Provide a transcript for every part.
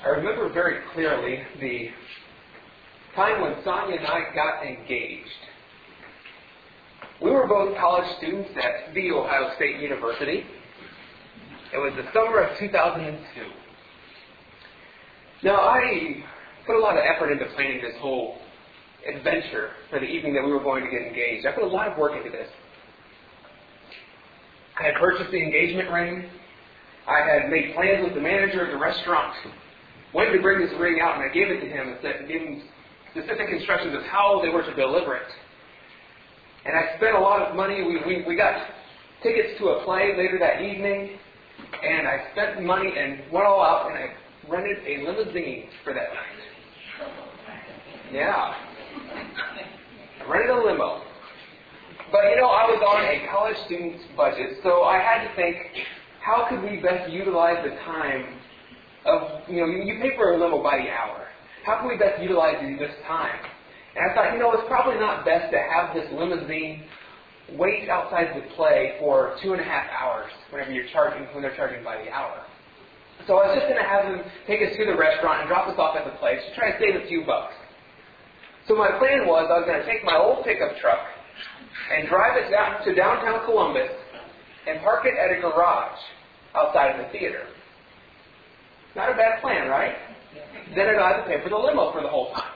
I remember very clearly the time when Sonia and I got engaged. We were both college students at The Ohio State University. It was the summer of 2002. Now, I put a lot of effort into planning this whole adventure for the evening that we were going to get engaged. I put a lot of work into this. I had purchased the engagement ring. I had made plans with the manager of the restaurant. Wanted to bring this ring out, and I gave it to him and gave him specific instructions of how they were to deliver it. And I spent a lot of money. We got tickets to a play later that evening, and I spent money and went all out, and I rented a limousine for that night. Yeah. I rented a limo. But, I was on a college student's budget, so I had to think, how could we best utilize the time of, you pay for a limo by the hour. How can we best utilize this time? And I thought, it's probably not best to have this limousine wait outside the play for 2.5 hours when they're charging by the hour. So I was just going to have them take us to the restaurant and drop us off at the place to try and save a few bucks. So my plan was I was going to take my old pickup truck and drive it down to downtown Columbus and park it at a garage outside of the theater. Not a bad plan, right? Then I don't have to pay for the limo for the whole time.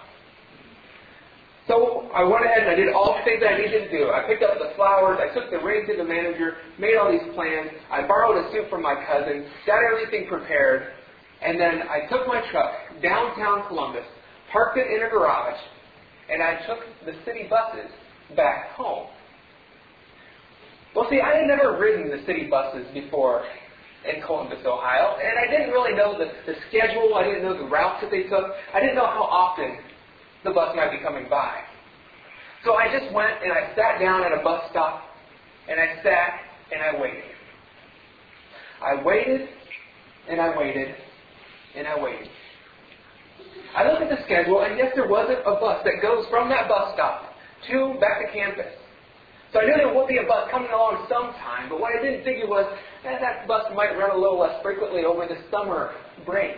So I went ahead and I did all the things that I needed to do. I picked up the flowers, I took the ring to the manager, made all these plans, I borrowed a suit from my cousin, got everything prepared, and then I took my truck downtown Columbus, parked it in a garage, and I took the city buses back home. Well, see, I had never ridden the city buses before in Columbus, Ohio, and I didn't really know the schedule, I didn't know the routes that they took, I didn't know how often the bus might be coming by. So I just went and I sat down at a bus stop, and I sat and I waited. I waited, and I waited, and I waited. I looked at the schedule, and yes, there wasn't a bus that goes from that bus stop back to campus. So I knew there would be a bus coming along sometime, but what I didn't figure was that bus might run a little less frequently over the summer break.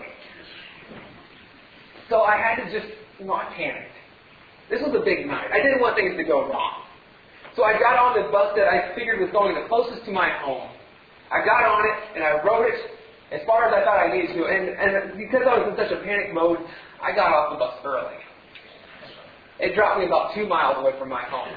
So I had to just, I panicked. This was a big night. I didn't want things to go wrong. So I got on the bus that I figured was going the closest to my home. I got on it, and I rode it as far as I thought I needed to. And because I was in such a panic mode, I got off the bus early. It dropped me about 2 miles away from my home.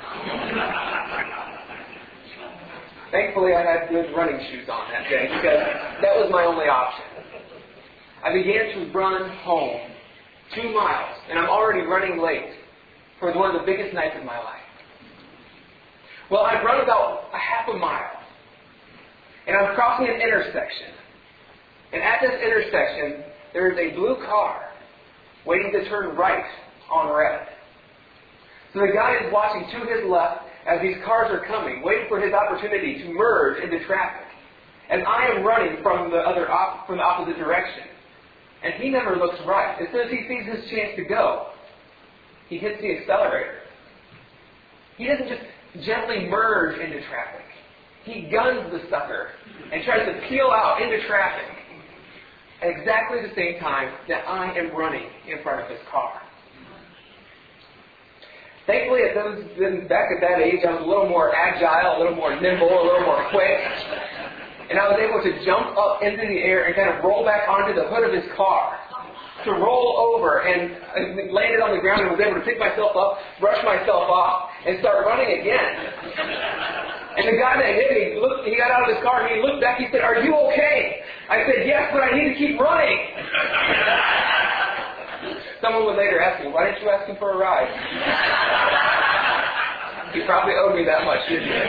Thankfully, I had good running shoes on that day because that was my only option. I began to run home 2 miles, and I'm already running late for one of the biggest nights of my life. Well, I've run about a half a mile, and I'm crossing an intersection. And at this intersection, there is a blue car waiting to turn right on red. So the guy is watching to his left as these cars are coming, waiting for his opportunity to merge into traffic. And I am running from the opposite direction. And he never looks right. As soon as he sees his chance to go, he hits the accelerator. He doesn't just gently merge into traffic. He guns the sucker and tries to peel out into traffic at exactly the same time that I am running in front of his car. Thankfully, back at that age, I was a little more agile, a little more nimble, a little more quick. And I was able to jump up into the air and kind of roll back onto the hood of his car. To roll over and landed on the ground and was able to pick myself up, brush myself off, and start running again. And the guy that hit me, he got out of his car and he looked back, he said, "Are you okay?" I said, "Yes, but I need to keep running." Someone would later ask me, "Why didn't you ask him for a ride?" He probably owed me that much, didn't he?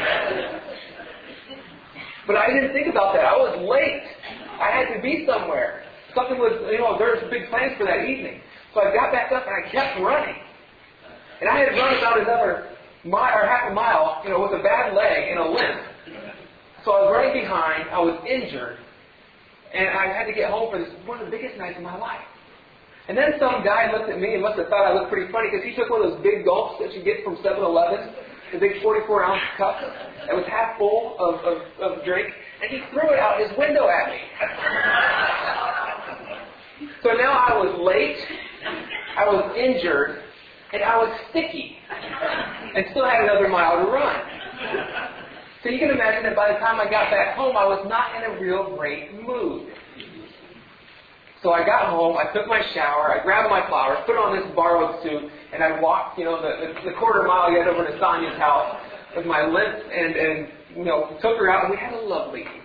But I didn't think about that. I was late. I had to be somewhere. Something was, there was big plans for that evening. So I got back up and I kept running. And I had run about another mile or half a mile, with a bad leg and a limp. So I was running behind. I was injured. And I had to get home for one of the biggest nights of my life. And then some guy looked at me and must have thought I looked pretty funny because he took one of those big gulps that you get from 7-Eleven, the big 44-ounce cup that was half full of drink, and he threw it out his window at me. So So now I was late, I was injured, and I was sticky, and still had another mile to run. So you can imagine that by the time I got back home, I was not in a real great mood. So I got home, I took my shower, I grabbed my flowers, put on this borrowed suit, and I walked, the quarter mile yet over to Sonia's house with my limp and took her out, and we had a lovely evening.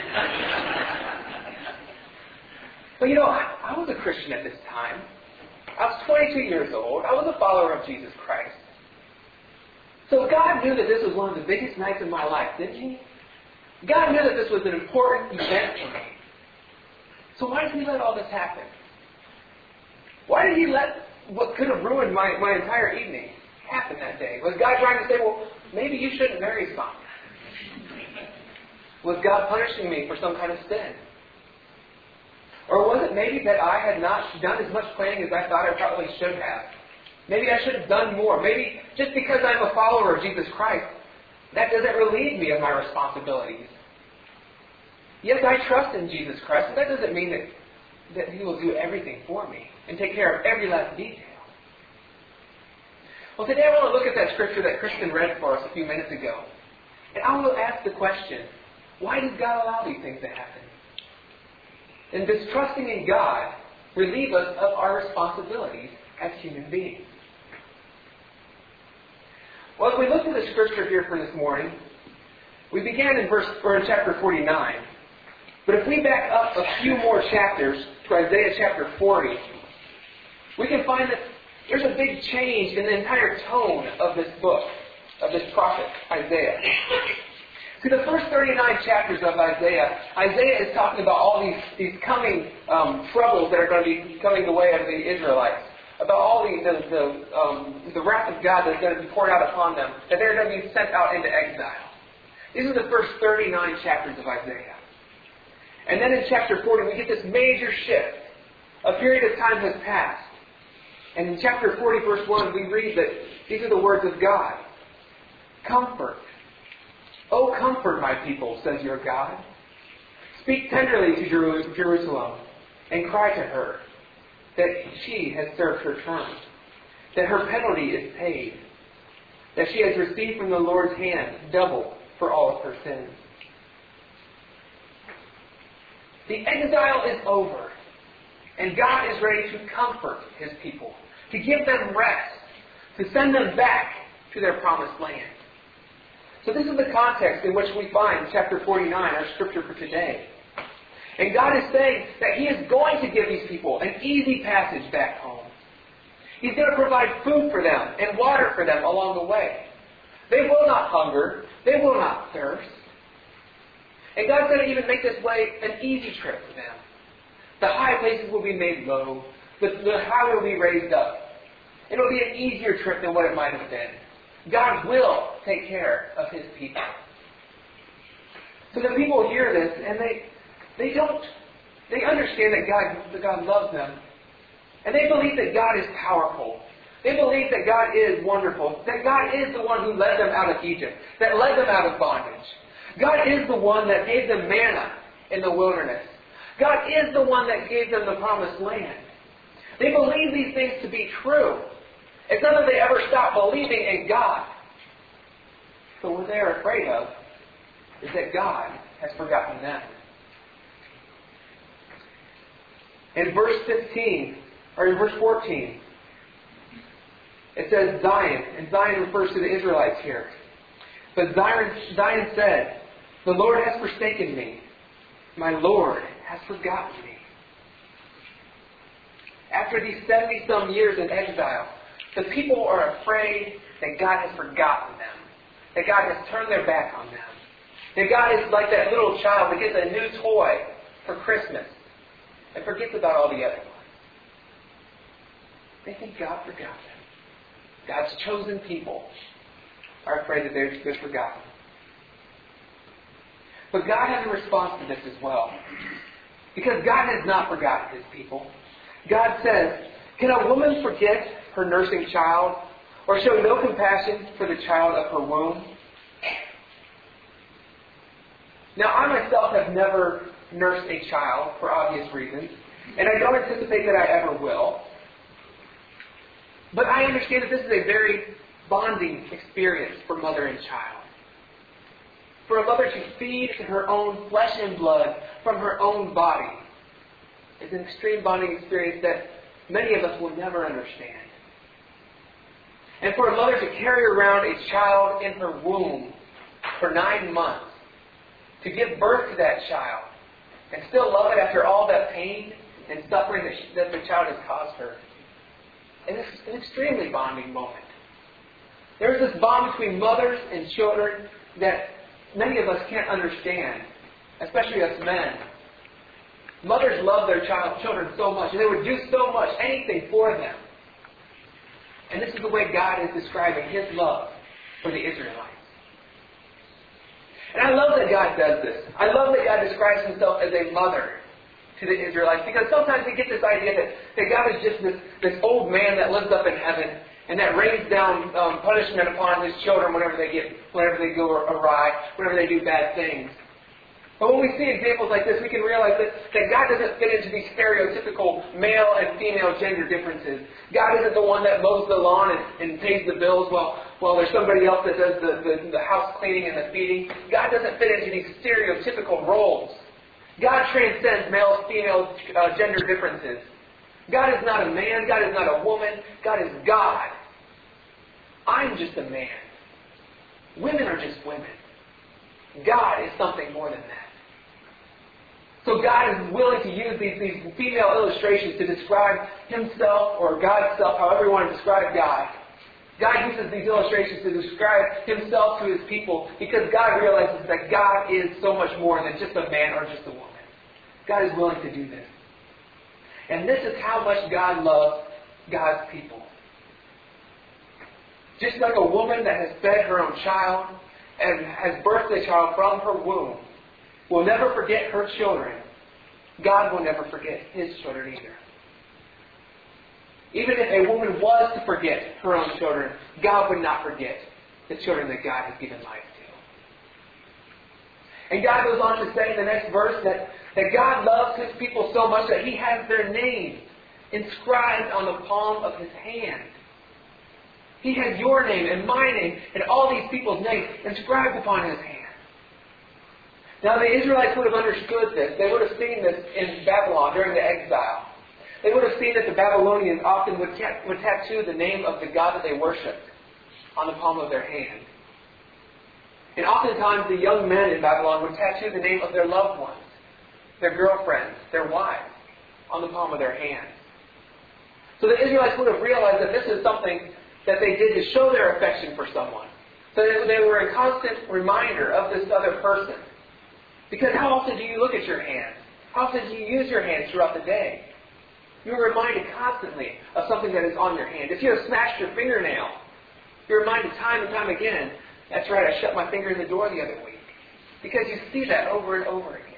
But I was a Christian at this time. I was 22 years old. I was a follower of Jesus Christ. So God knew that this was one of the biggest nights of my life, didn't He? God knew that this was an important event for me. So why did He let all this happen? Why did He let what could have ruined my entire evening happen that day? Was God trying to say, well, maybe you shouldn't marry Sonia? Was God punishing me for some kind of sin? Or was it maybe that I had not done as much planning as I thought I probably should have? Maybe I should have done more. Maybe just because I'm a follower of Jesus Christ, that doesn't relieve me of my responsibilities. Yes, I trust in Jesus Christ, but that doesn't mean that He will do everything for me and take care of every last detail. Well, today I want to look at that scripture that Kristen read for us a few minutes ago. And I will ask the question, why does God allow these things to happen? And does trusting in God relieve us of our responsibilities as human beings? Well, as we look at the scripture here for this morning, we began in chapter 49. But if we back up a few more chapters to Isaiah chapter 40, we can find that there's a big change in the entire tone of this book, of this prophet, Isaiah. See, the first 39 chapters of Isaiah is talking about all these coming troubles that are going to be coming the way of the Israelites. About all the wrath of God that's going to be poured out upon them, that they're going to be sent out into exile. These are the first 39 chapters of Isaiah. And then in chapter 40, we get this major shift. A period of time has passed. And in chapter 40, verse 1, we read that these are the words of God. Comfort. Oh, comfort my people, says your God. Speak tenderly to Jerusalem and cry to her that she has served her term, that her penalty is paid, that she has received from the Lord's hand double for all of her sins. The exile is over, and God is ready to comfort His people, to give them rest, to send them back to their promised land. So this is the context in which we find chapter 49, our scripture for today. And God is saying that He is going to give these people an easy passage back home. He's going to provide food for them and water for them along the way. They will not hunger. They will not thirst. And God's going to even make this way an easy trip for them. The high places will be made low. The highway will be raised up. It will be an easier trip than what it might have been. God will take care of His people. So the people hear this and they understand that God loves them. And they believe that God is powerful. They believe that God is wonderful. That God is the one who led them out of Egypt. That led them out of bondage. God is the one that gave them manna in the wilderness. God is the one that gave them the promised land. They believe these things to be true. It's not that they ever stop believing in God. But what they are afraid of is that God has forgotten them. In verse 15, or in verse 14, it says Zion, and Zion refers to the Israelites here. But Zion said, the Lord has forsaken me. My Lord has forgotten me. After these 70-some years in exile, the people are afraid that God has forgotten them. That God has turned their back on them. That God is like that little child that gets a new toy for Christmas and forgets about all the other ones. They think God forgot them. God's chosen people are afraid that they're forgotten. But God has a response to this as well. Because God has not forgotten His people. God says, can a woman forget her nursing child, or show no compassion for the child of her womb? Now, I myself have never nursed a child for obvious reasons. And I don't anticipate that I ever will. But I understand that this is a very bonding experience for mother and child. For a mother to feed her own flesh and blood from her own body is an extreme bonding experience that many of us will never understand. And for a mother to carry around a child in her womb for 9 months, to give birth to that child, and still love it after all that pain and suffering that the child has caused her, and it's an extremely bonding moment. There is this bond between mothers and children that many of us can't understand, especially us men. Mothers love their children so much, and they would do so much, anything for them. And this is the way God is describing His love for the Israelites. And I love that God does this. I love that God describes Himself as a mother to the Israelites, because sometimes we get this idea that God is just this old man that lives up in heaven and that rains down punishment upon His children whenever they go awry, whenever they do bad things. But when we see examples like this, we can realize that God doesn't fit into these stereotypical male and female gender differences. God isn't the one that mows the lawn and pays the bills while there's somebody else that does the house cleaning and the feeding. God doesn't fit into these stereotypical roles. God transcends male-female gender differences. God is not a man. God is not a woman. God is God. I'm just a man. Women are just women. God is something more than that. So God is willing to use these female illustrations to describe Himself or God's self, however you want to describe God. God uses these illustrations to describe Himself to His people because God realizes that God is so much more than just a man or just a woman. God is willing to do this. And this is how much God loves God's people. Just like a woman that has fed her own child and has birthed a child from her womb will never forget her children, God will never forget His children either. Even if a woman was to forget her own children, God would not forget the children that God has given life to. And God goes on to say in the next verse that God loves His people so much that He has their names inscribed on the palm of His hand. He has your name and my name and all these people's names inscribed upon His hand. Now the Israelites would have understood this. They would have seen this in Babylon during the exile. They would have seen that the Babylonians often would tattoo the name of the God that they worshipped on the palm of their hand. And oftentimes the young men in Babylon would tattoo the name of their loved ones, their girlfriends, their wives, on the palm of their hand. So the Israelites would have realized that this is something that they did to show their affection for someone. So they were a constant reminder of this other person. Because how often do you look at your hands? How often do you use your hands throughout the day? You're reminded constantly of something that is on your hand. If you have smashed your fingernail, you're reminded time and time again, that's right, I shut my finger in the door the other week. Because you see that over and over again.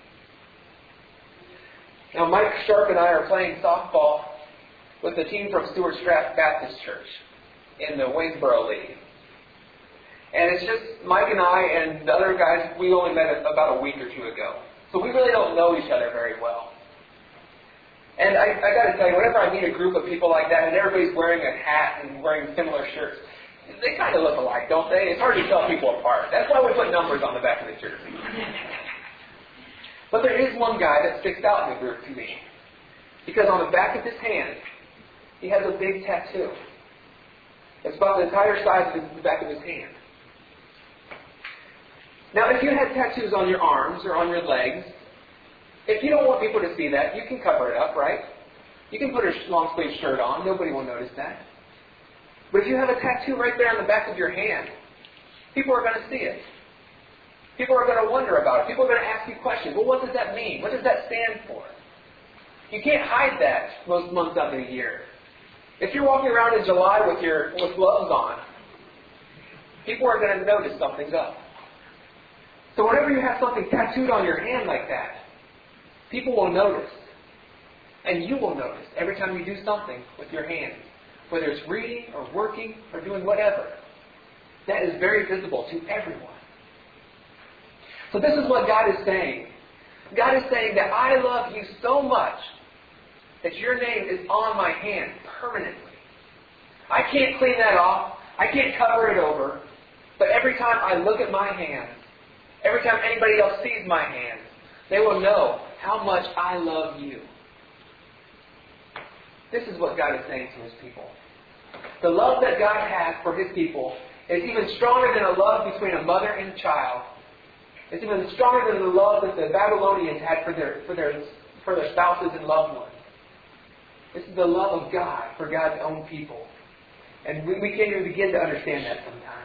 Now Mike Sharp and I are playing softball with the team from Stewart Strath Baptist Church in the Waynesboro League. And it's just Mike and I and the other guys, we only met about a week or two ago. So we really don't know each other very well. And I got to tell you, whenever I meet a group of people like that and everybody's wearing a hat and wearing similar shirts, they kind of look alike, don't they? It's hard to tell people apart. That's why we put numbers on the back of the jersey. But there is one guy that sticks out in the group to me. Because on the back of his hand, he has a big tattoo. It's about the entire size of the back of his hand. Now, if you had tattoos on your arms or on your legs, if you don't want people to see that, you can cover it up, right? You can put a long-sleeve shirt on. Nobody will notice that. But if you have a tattoo right there on the back of your hand, people are going to see it. People are going to wonder about it. People are going to ask you questions. Well, what does that mean? What does that stand for? You can't hide that most months of the year. If you're walking around in July with gloves on, people are going to notice something's up. So whenever you have something tattooed on your hand like that, people will notice. And you will notice every time you do something with your hands. Whether it's reading or working or doing whatever. That is very visible to everyone. So this is what God is saying. God is saying that I love you so much that your name is on my hand permanently. I can't clean that off. I can't cover it over. But every time I look at my hands, every time anybody else sees my hands, they will know how much I love you. This is what God is saying to His people. The love that God has for His people is even stronger than a love between a mother and a child. It's even stronger than the love that the Babylonians had for their spouses and loved ones. This is the love of God for God's own people. And we can't even begin to understand that sometimes.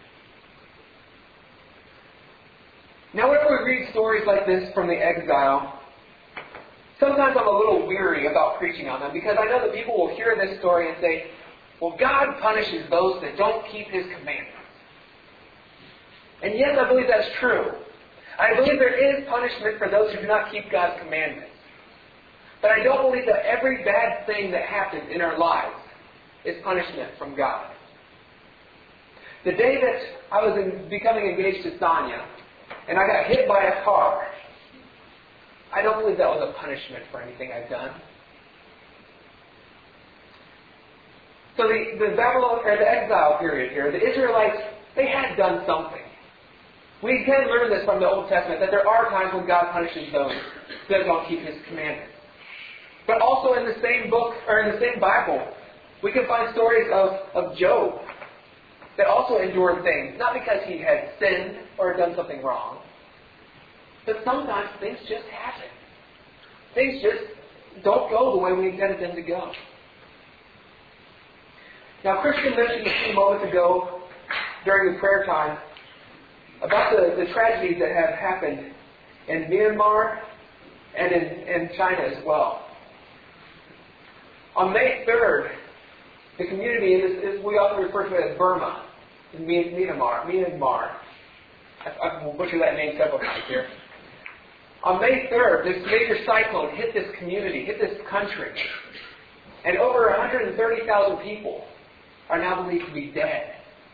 Now, whenever we read stories like this from the exile, sometimes I'm a little weary about preaching on them because I know that people will hear this story and say, well, God punishes those that don't keep His commandments. And yes, I believe that's true. I believe there is punishment for those who do not keep God's commandments. But I don't believe that every bad thing that happens in our lives is punishment from God. The day that I was becoming engaged to Sonia, and I got hit by a car, I don't believe that was a punishment for anything I've done. So the Babylon or the exile period here, the Israelites, they had done something. We can learn this from the Old Testament, that there are times when God punishes those that don't keep His commandments. But also in the same book, or in the same Bible, we can find stories of Job that also endured things, not because he had sinned or done something wrong, but sometimes things just happen. Things just don't go the way we intended them to go. Now, Christian mentioned a few moments ago during the prayer time about the tragedies that have happened in Myanmar and in China as well. On May 3rd, the community, we often refer to it as Burma, in Myanmar. I will butcher that name several times here. On May 3rd, this major cyclone hit this community, hit this country, and over 130,000 people are now believed to be dead.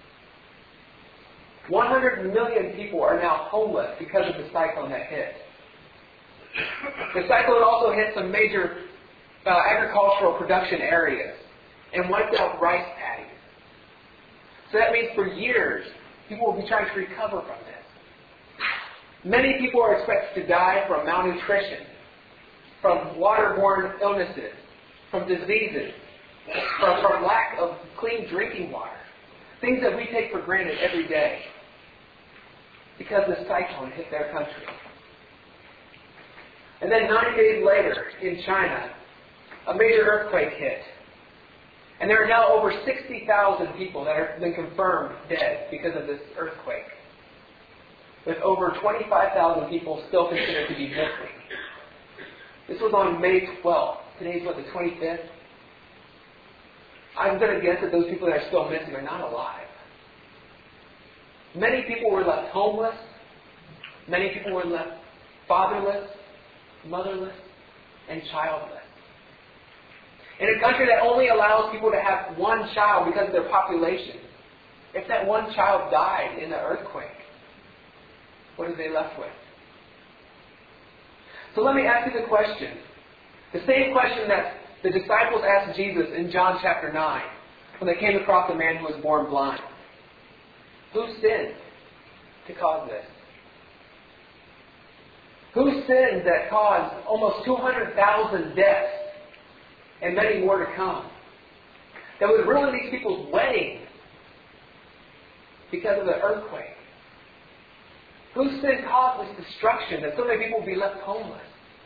100 million people are now homeless because of the cyclone that hit. The cyclone also hit some major agricultural production areas and wiped out rice paddies. So that means for years, people will be trying to recover from this. Many people are expected to die from malnutrition, from waterborne illnesses, from diseases, from lack of clean drinking water. Things that we take for granted every day because the cyclone hit their country. And then 9 days later, in China, a major earthquake hit. And there are now over 60,000 people that have been confirmed dead because of this earthquake, with over 25,000 people still considered to be missing. This was on May 12th. Today's what, the 25th? I'm going to guess that those people that are still missing are not alive. Many people were left homeless. Many people were left fatherless, motherless, and childless. In a country that only allows people to have one child because of their population, if that one child died in the earthquake, what are they left with? So let me ask you the question. The same question that the disciples asked Jesus in John chapter 9 when they came across a man who was born blind. Who sinned to cause this? Who sinned that caused almost 200,000 deaths and many more to come? That would ruin these people's wedding because of the earthquake. Whose sin caused this destruction that so many people would be left homeless?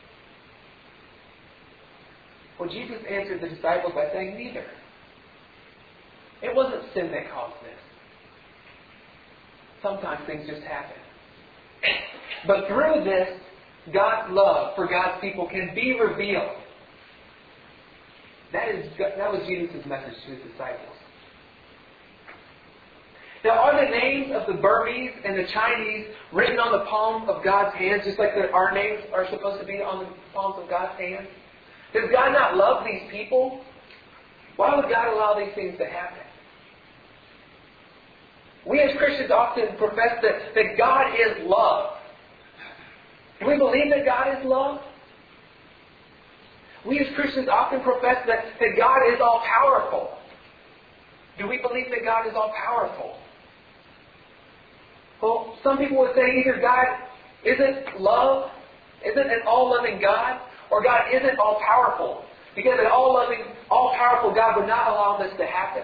Well, Jesus answered the disciples by saying, neither. It wasn't sin that caused this. Sometimes things just happen. But through this, God's love for God's people can be revealed. That was Jesus' message to His disciples. Now, are the names of the Burmese and the Chinese written on the palm of God's hands, just like our names are supposed to be on the palms of God's hands? Does God not love these people? Why would God allow these things to happen? We as Christians often profess that God is love. Do we believe that God is love? We as Christians often profess that God is all-powerful. Do we believe that God is all-powerful? Well, some people would say either God isn't love, isn't an all-loving God, or God isn't all-powerful. Because an all-loving, all-powerful God would not allow this to happen.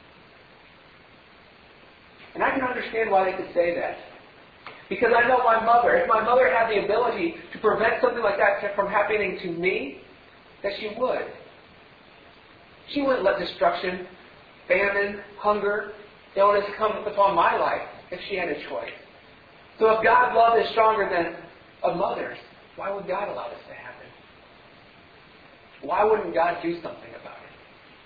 And I can understand why they could say that. Because I know my mother, if my mother had the ability to prevent something like that from happening to me, that she would. She wouldn't let destruction, famine, hunger, illness come upon my life if she had a choice. So if God's love is stronger than a mother's, why would God allow this to happen? Why wouldn't God do something about it?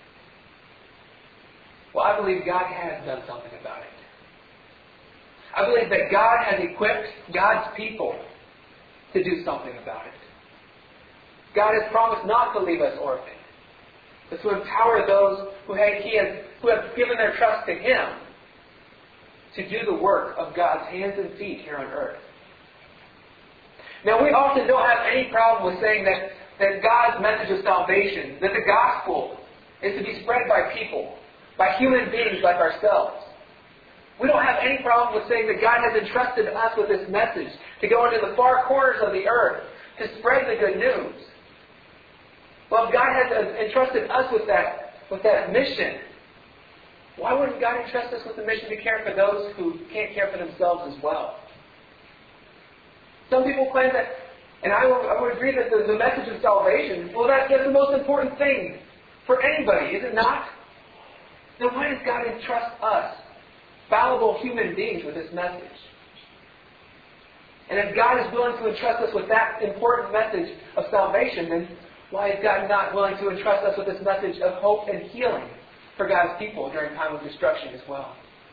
Well, I believe God has done something about it. I believe that God has equipped God's people to do something about it. God has promised not to leave us orphans, but to empower those who have given their trust to Him to do the work of God's hands and feet here on earth. Now, we often don't have any problem with saying that God's message of salvation, that the gospel is to be spread by people, by human beings like ourselves. We don't have any problem with saying that God has entrusted us with this message to go into the far corners of the earth to spread the good news. Well, if God has entrusted us with that mission, why wouldn't God entrust us with the mission to care for those who can't care for themselves as well? Some people claim that, and I would agree that the message of salvation, well, that's the most important thing for anybody, is it not? Then why does God entrust us, fallible human beings, with this message? And if God is willing to entrust us with that important message of salvation, then why is God not willing to entrust us with this message of hope and healing for God's people during time of destruction as well?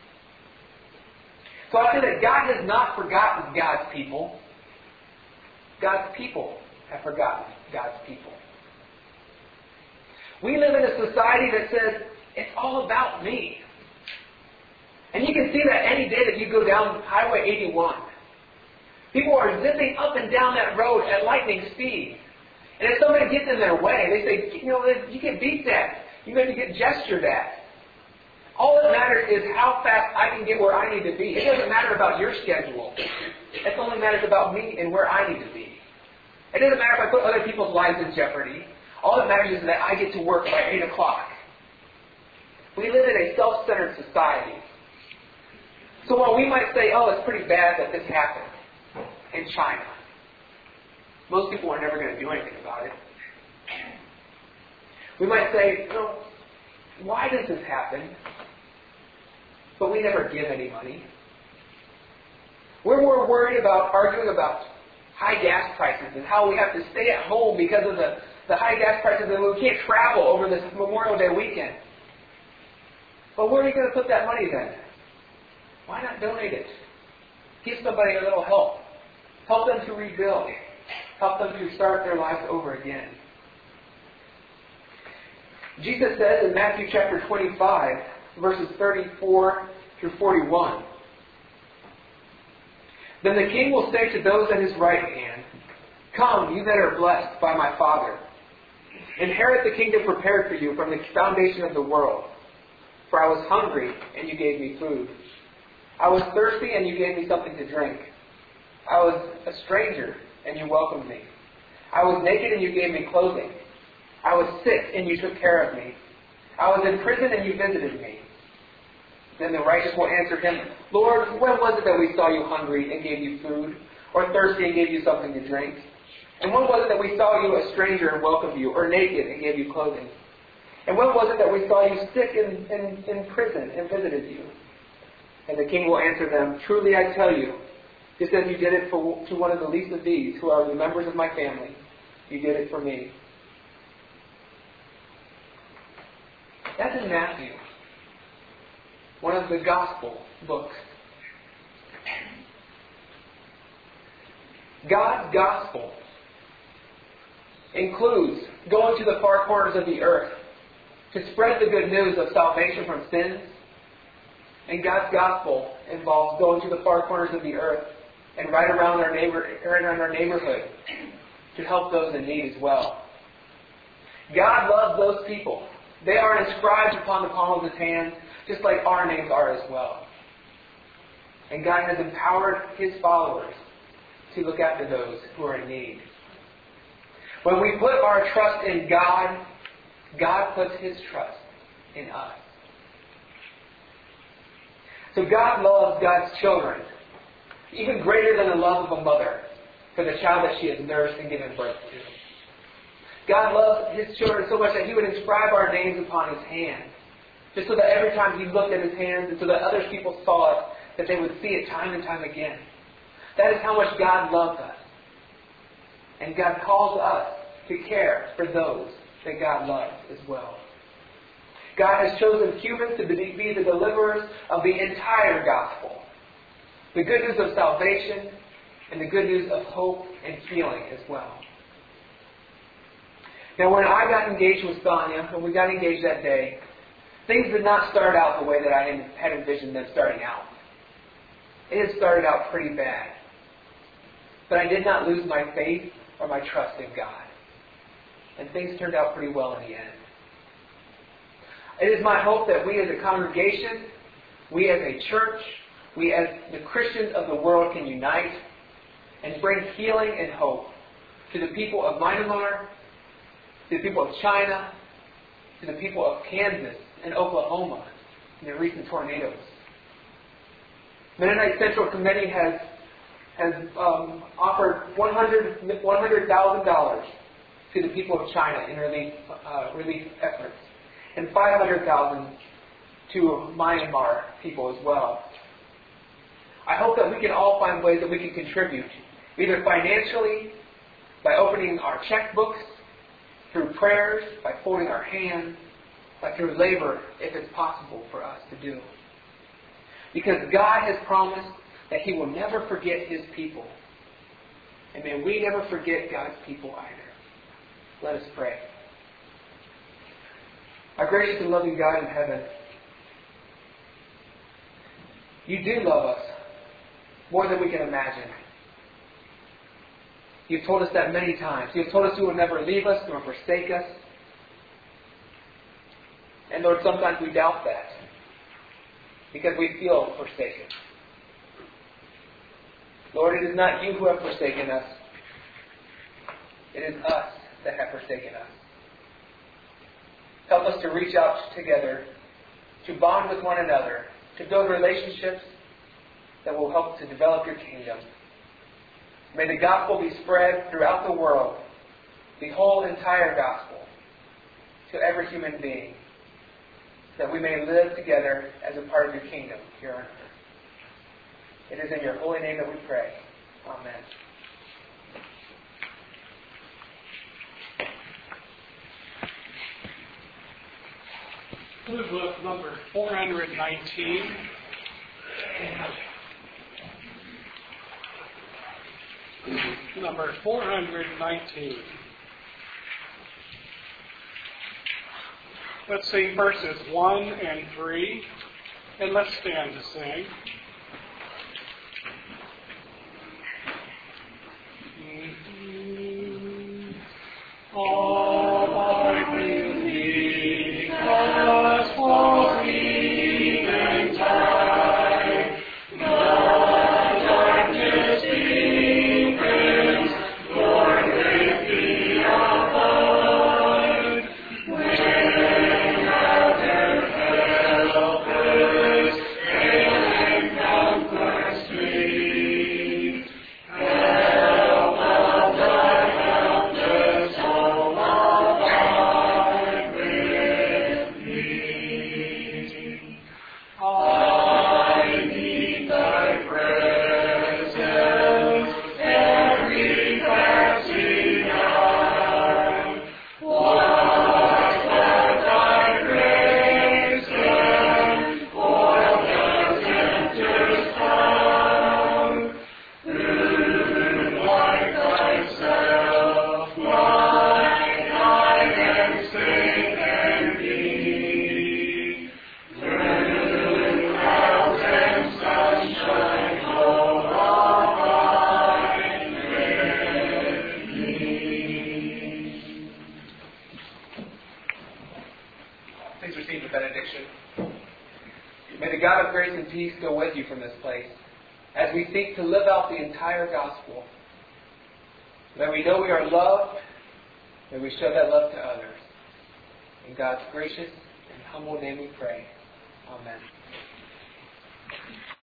So I say that God has not forgotten God's people. God's people have forgotten God's people. We live in a society that says, it's all about me. And you can see that any day that you go down Highway 81. People are zipping up and down that road at lightning speed. And if somebody gets in their way, they say, you can beat that. You maybe get gestured at. All that matters is how fast I can get where I need to be. It doesn't matter about your schedule. It only matters about me and where I need to be. It doesn't matter if I put other people's lives in jeopardy. All that matters is that I get to work by 8 o'clock. We live in a self-centered society. So while we might say, oh, it's pretty bad that this happened in China, most people are never going to do anything about it. We might say, why does this happen? But we never give any money. We're more worried about arguing about high gas prices and how we have to stay at home because of the high gas prices and we can't travel over this Memorial Day weekend. But where are you going to put that money then? Why not donate it? Give somebody a little help. Help them to rebuild. Help them to start their lives over again. Jesus says in Matthew chapter 25, verses 34 through 41, "Then the king will say to those at his right hand, 'Come, you that are blessed by my Father. Inherit the kingdom prepared for you from the foundation of the world. For I was hungry, and you gave me food. I was thirsty, and you gave me something to drink. I was a stranger, and you welcomed me. I was naked, and you gave me clothing. I was sick, and you took care of me. I was in prison, and you visited me.' Then the righteous will answer him, 'Lord, when was it that we saw you hungry and gave you food, or thirsty and gave you something to drink? And when was it that we saw you a stranger and welcomed you, or naked and gave you clothing? And when was it that we saw you sick in prison and visited you?' And the king will answer them, 'Truly I tell you, just as you did it to one of the least of these, who are the members of my family, you did it for me.'" That's in Matthew, one of the gospel books. God's gospel includes going to the far corners of the earth to spread the good news of salvation from sins. And God's gospel involves going to the far corners of the earth and right around our neighborhood to help those in need as well. God loves those people. They are inscribed upon the palm of His hand, just like our names are as well. And God has empowered His followers to look after those who are in need. When we put our trust in God, God puts His trust in us. So God loves God's children, even greater than the love of a mother for the child that she has nursed and given birth to. God loves His children so much that He would inscribe our names upon His hand, just so that every time He looked at His hands and so that other people saw it, that they would see it time and time again. That is how much God loves us. And God calls us to care for those that God loves as well. God has chosen humans to be the deliverers of the entire gospel. The good news of salvation and the good news of hope and healing as well. Now, when I got engaged with Sonia, when we got engaged that day, things did not start out the way that I had envisioned them starting out. It had started out pretty bad. But I did not lose my faith or my trust in God. And things turned out pretty well in the end. It is my hope that we as a congregation, we as a church, we as the Christians of the world can unite and bring healing and hope to the people of Myanmar, to the people of China, to the people of Kansas and Oklahoma in the recent tornadoes. Mennonite Central Committee has offered $100,000 to the people of China in relief efforts, and $500,000 to Myanmar people as well. I hope that we can all find ways that we can contribute, either financially, by opening our checkbooks, through prayers, by folding our hands, by through labor, if it's possible for us to do. Because God has promised that He will never forget His people. And may we never forget God's people either. Let us pray. Our gracious and loving God in heaven, You do love us more than we can imagine. You've told us that many times. You've told us You will never leave us nor forsake us. And Lord, sometimes we doubt that because we feel forsaken. Lord, it is not You who have forsaken us. It is us that have forsaken us. Help us to reach out together, to bond with one another, to build relationships that will help to develop Your kingdom. May the gospel be spread throughout the world, the whole entire gospel, to every human being, that we may live together as a part of Your kingdom here on earth. It is in Your holy name that we pray. Amen. Blue book number 419. Number 419. Let's sing verses 1 and 3, and let's stand to sing. All I believe has falling and time, the darkness deepens, Lord, with Thee abide. When other helpers fail and Please receive the benediction. May the God of grace and peace go with you from this place as we seek to live out the entire gospel. That we know we are loved, and we show that love to others. In God's gracious and humble name we pray. Amen.